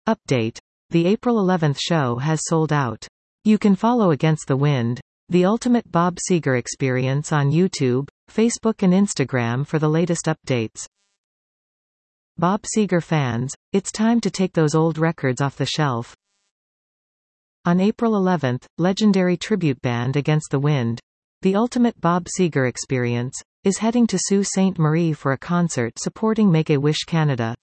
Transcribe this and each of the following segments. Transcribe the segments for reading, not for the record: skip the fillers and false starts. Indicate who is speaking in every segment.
Speaker 1: Update. The April 11th show has sold out. You can follow Against the Wind, the ultimate Bob Seger experience on YouTube, Facebook and Instagram for the latest updates. Bob Seger fans, it's time to take those old records off the shelf. On April 11th, legendary tribute band Against the Wind, the ultimate Bob Seger experience, is heading to Sault Ste. Marie for a concert supporting Make-A-Wish Canada.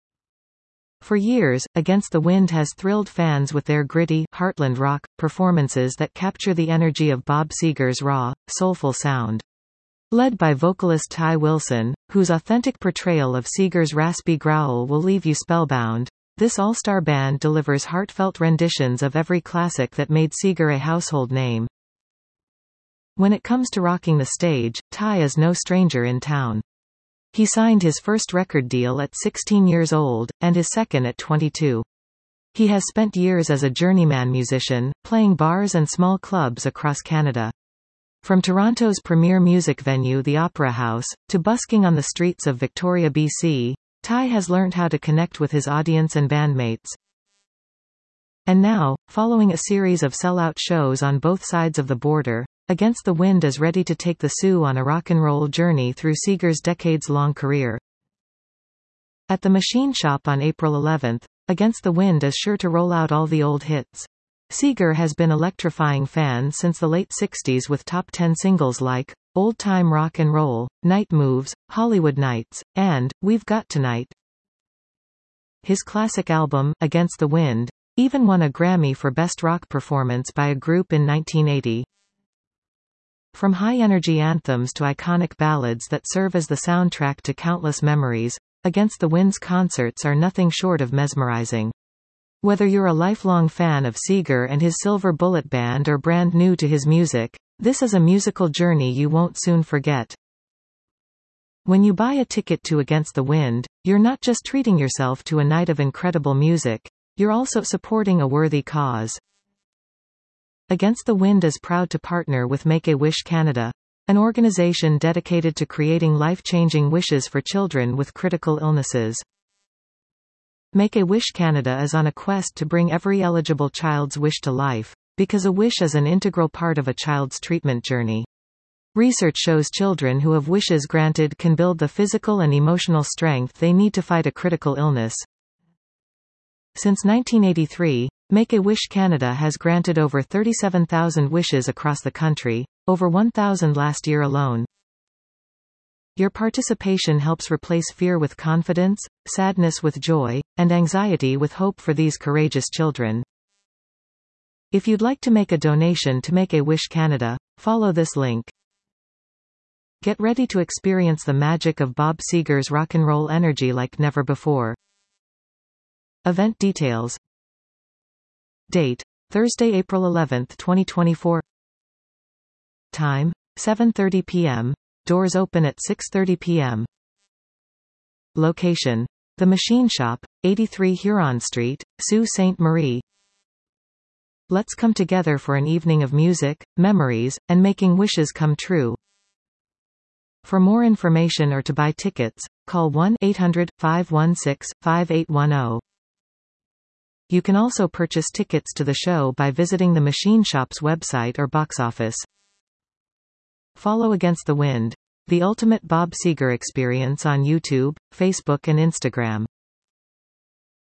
Speaker 1: For years, Against the Wind has thrilled fans with their gritty, heartland rock performances that capture the energy of Bob Seger's raw, soulful sound. Led by vocalist Ty Wilson, whose authentic portrayal of Seger's raspy growl will leave you spellbound, this all-star band delivers heartfelt renditions of every classic that made Seger a household name. When it comes to rocking the stage, Ty is no stranger in town. He signed his first record deal at 16 years old, and his second at 22. He has spent years as a journeyman musician, playing bars and small clubs across Canada. From Toronto's premier music venue the Opera House, to busking on the streets of Victoria, BC, Ty has learned how to connect with his audience and bandmates. And now, following a series of sellout shows on both sides of the border, Against the Wind is ready to take the Sioux on a rock and roll journey through Seger's decades-long career. At the Machine Shop on April 11th, Against the Wind is sure to roll out all the old hits. Seger has been electrifying fans since the late 60s with top 10 singles like Old Time Rock and Roll, Night Moves, Hollywood Nights, and We've Got Tonight. His classic album, Against the Wind, even won a Grammy for Best Rock Performance by a Group in 1980. From high-energy anthems to iconic ballads that serve as the soundtrack to countless memories, Against the Wind's concerts are nothing short of mesmerizing. Whether you're a lifelong fan of Seger and his Silver Bullet Band or brand new to his music, this is a musical journey you won't soon forget. When you buy a ticket to Against the Wind, you're not just treating yourself to a night of incredible music, you're also supporting a worthy cause. Against the Wind is proud to partner with Make-A-Wish Canada, an organization dedicated to creating life-changing wishes for children with critical illnesses. Make-A-Wish Canada is on a quest to bring every eligible child's wish to life, because a wish is an integral part of a child's treatment journey. Research shows children who have wishes granted can build the physical and emotional strength they need to fight a critical illness. Since 1983, Make-A-Wish Canada has granted over 37,000 wishes across the country, over 1,000 last year alone. Your participation helps replace fear with confidence, sadness with joy, and anxiety with hope for these courageous children. If you'd like to make a donation to Make-A-Wish Canada, follow this link. Get ready to experience the magic of Bob Seger's rock and roll energy like never before. Event details. Date: Thursday, April 11th, 2024. Time: 7:30 p.m. Doors open at 6:30 p.m. Location: The Machine Shop, 83 Huron Street, Sault Ste. Marie. Let's come together for an evening of music, memories, and making wishes come true. For more information or to buy tickets, call 1-800-516-5810. You can also purchase tickets to the show by visiting the Machine Shop's website or box office. Follow Against the Wind, the ultimate Bob Seger experience on YouTube, Facebook and Instagram.